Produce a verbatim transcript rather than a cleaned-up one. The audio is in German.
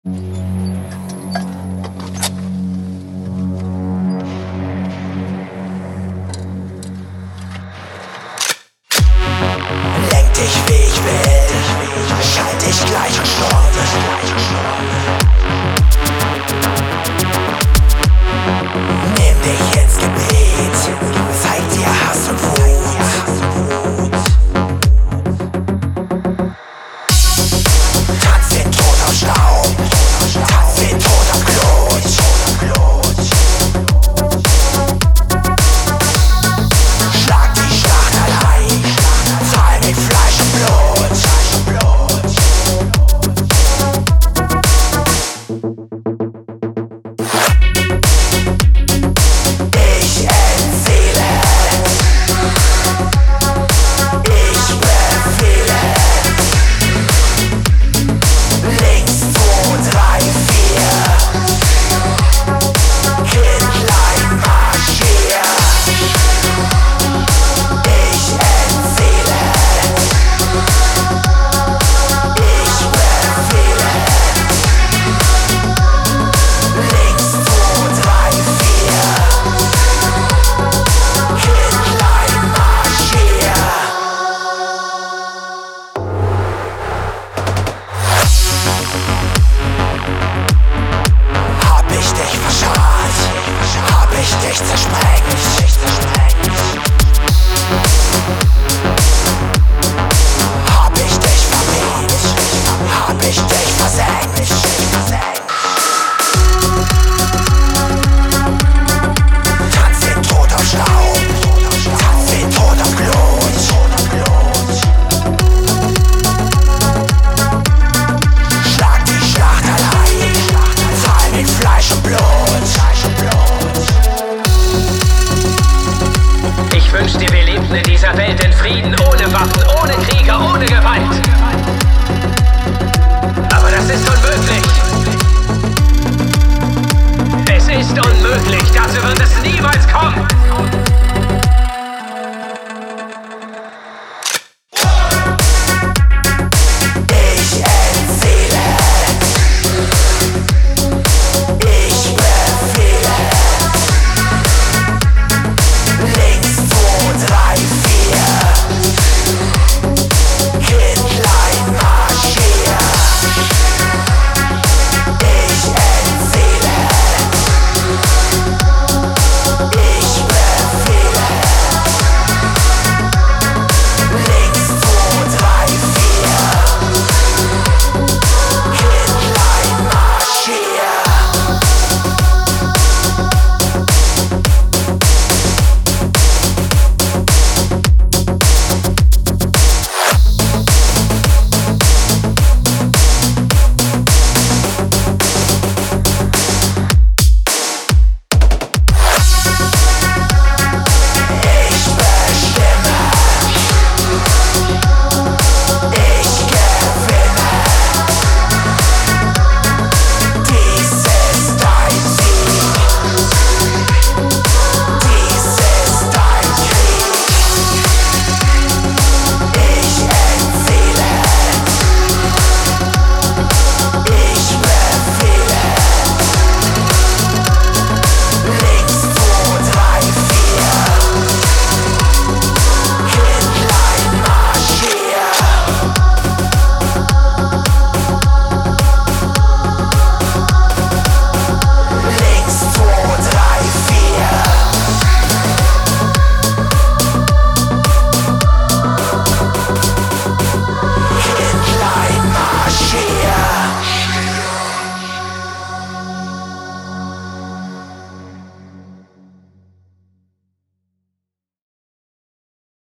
Lenk dich wie ich will, schalt dich gleich und stumm. Nimm dich ins Gebet, zeig dir Hass und Wut. Tanz den Tod auf Staub, tanz den Tod auf Blut. Schlag die Schlacht allein, zahl mit Fleisch und Blut. Ich empfehle, ich befehle. Links, zwei, drei, vier. Kindlein marschier. Ich empfehle, ich befehle. Links, zwei, drei, vier. Kindlein marschier. Hab ich dich verscharrt, hab ich dich zersprengt. Hab ich dich verweht, hab ich dich versenkt.